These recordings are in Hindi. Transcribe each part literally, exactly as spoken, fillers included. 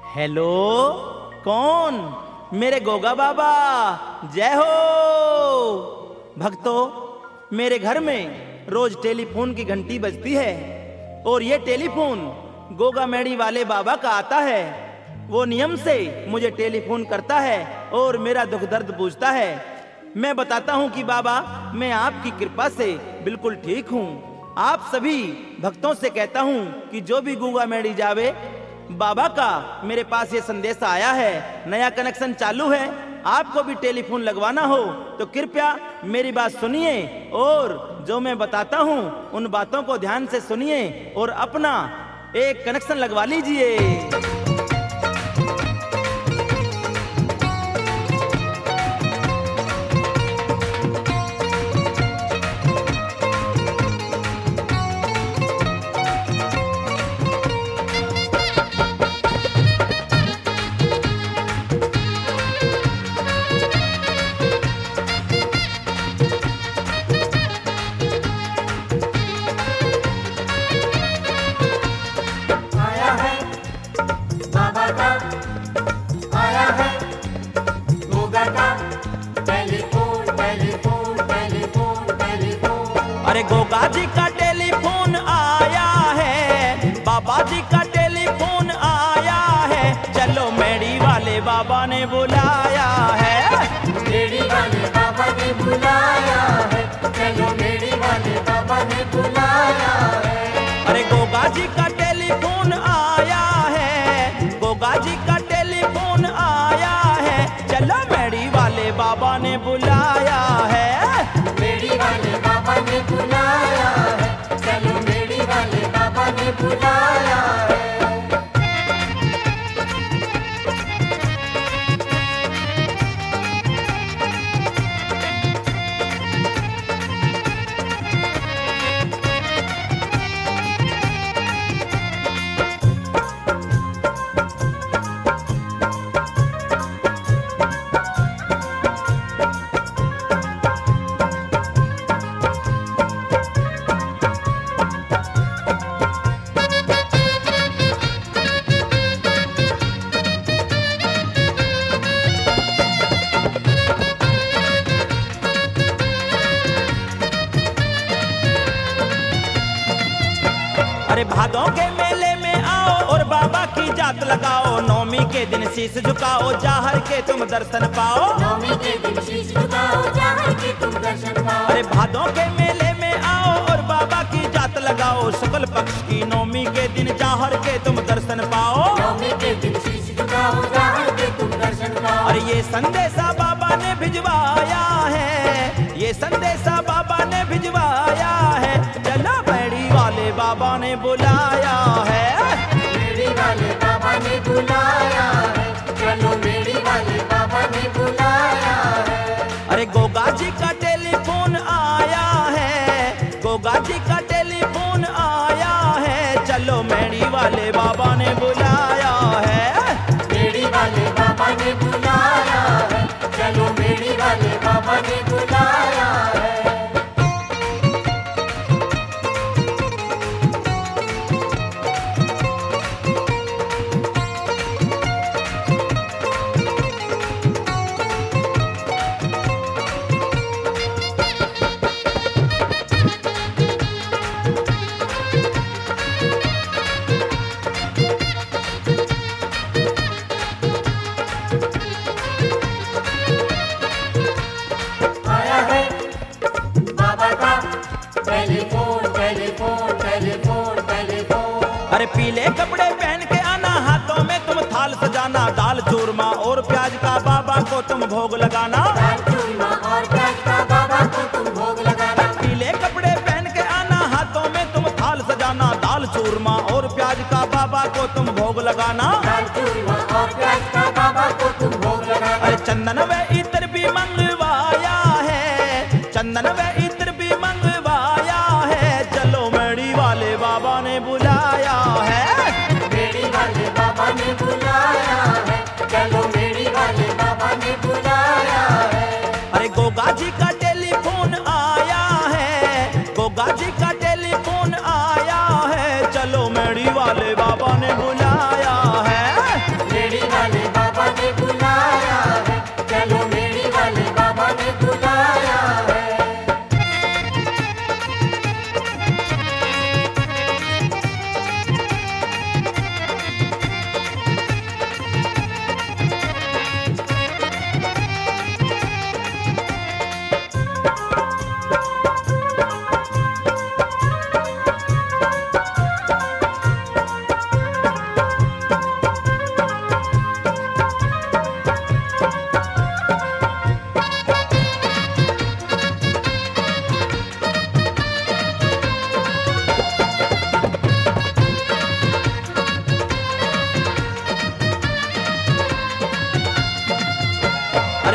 हेलो, कौन? मेरे गोगा बाबा, जय हो। भक्तों, मेरे घर में रोज टेलीफोन की घंटी बजती है और ये टेलीफोन गोगा मेड़ी वाले बाबा का आता है। वो नियम से मुझे टेलीफोन करता है और मेरा दुख दर्द पूछता है। मैं बताता हूँ कि बाबा, मैं आपकी कृपा से बिल्कुल ठीक हूँ। आप सभी भक्तों से कहता हूँ कि जो भी गोगा मेड़ी जावे, बाबा का मेरे पास ये संदेश आया है, नया कनेक्शन चालू है। आपको भी टेलीफोन लगवाना हो तो कृपया मेरी बात सुनिए और जो मैं बताता हूँ उन बातों को ध्यान से सुनिए और अपना एक कनेक्शन लगवा लीजिए। अरे गोगा जी का टेलीफोन आया है, बाबा जी का टेलीफोन आया है, चलो मेड़ी वाले बाबा ने बुलाया है। मेड़ी वाले बाबा ने बुलाया है, चलो मेड़ी वाले बाबा ने बुलाया है। अरे गोगा जी का टेलीफोन आया है, गोगा जी का टेलीफोन आया है, चलो मेड़ी वाले बाबा ने बुलाया है। मेड़ी वाले बाबा ने बुलाया है, चलो मेड़ी वाले बाबा ने बुलाया है। अरे भादों के मेले में आओ और बाबा की जात लगाओ, नौमी के दिन शीश झुकाओ, जाहर के तुम दर्शन पाओ। नौमी के दिन शीश झुकाओ, जाहर के तुम दर्शन पाओ। अरे भादों के मेले में आओ और बाबा की जात लगाओ, शुक्ल पक्ष की नौमी के दिन जाहर के तुम दर्शन पाओ। नौमी के दिन शीश झुकाओ, जाहर के तुम दर्शन पाओ। अरे ये संदेशा बाबा ने भिजवाया है, ये संदेशा बाबा ने भिजवाया है, चलो मेड़ी वाले बाबा ने बुलाया है। मेड़ी वाले बाबा ने बुलाया है, चलो मेड़ी वाले बाबा ने बुलाया है। अरे गोगा जी का टेलीफोन आया है, गोगा जी का टेलीफोन आया है, चलो मेड़ी वाले बाबा ने बुलाया है। मेड़ी वाले बाबा ने बुलाया है, चलो मेड़ी वाले बाबा ने बुलाया है। आया है बाबा का टेलीफोन, टेलीफोन, टेलीफोन, टेलीफोन। अरे पीले कपड़े पहन के आना, हाथों में तुम थाल सजाना, दाल चूरमा और प्याज का बाबा को तुम भोग लगाना। दाल चूरमा और प्याज का बाबा को तुम भोग लगाना। पीले कपड़े पहन के आना, हाथों में तुम थाल सजाना, दाल चूरमा और प्याज का बाबा को तुम भोग लगाना। दाल चूरमा और प्याज का बाबा को तुम भोग लगाना। अरे चंदन व इत्र भी मंगवाया है, चंदन व इत्र भी मंगवाया है, चलो मेड़ी वाले बाबा ने बुलाया है। मेड़ी वाले बाबा ने बुलाया है, चलो मेड़ी वाले बाबा ने बुलाया है। अरे गोगा जी का टेलीफोन आया है, गोगा जी का टेलीफोन आया है, चलो मेड़ी वाले बाबा ने बुलाया है।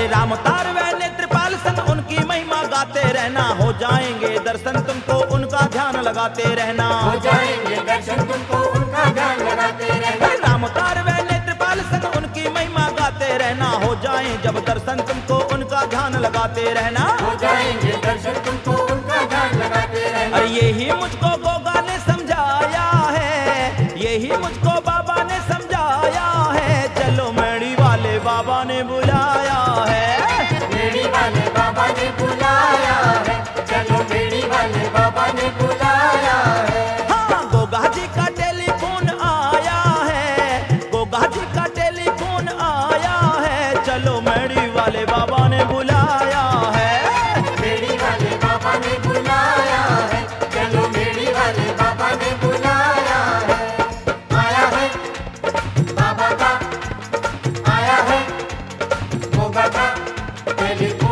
अरे राम तार व नेत्रपाल संग उनकी महिमा गाते रहना, हो जाएंगे दर्शन तुमको उनका ध्यान लगाते रहना। हो जाएंगे दर्शन तुमको उनका ध्यान लगाते रहना। अरे राम तार व नेत्रपाल संग उनकी महिमा गाते रहना, हो जाए जब दर्शन तुमको उनका ध्यान लगाते रहना। हो जाएंगे दर्शन तुमको उनका ध्यान लगाते रहना। अरे यही मुझको गोगा ने समझाया है, यही मुझको बाबा ने समझाया है, चलो मेड़ी वाले बाबा ने बुलाया है। मेड़ी वाले बाबा ने बुलाया है, चलो मेड़ी वाले बाबा ने बुलाया है। हाँ, गोगा जी का टेलीफोन आया है, गोगा जी का टेलीफोन आया है, चलो मेड़ी वाले बाबा ने बुलाया है। मेड़ी वाले बाबा ने बुलाया है, चलो मेड़ी वाले बाबा ने बुलाया है। आया है बाबा का, आया है गोगा का टेलीफोन।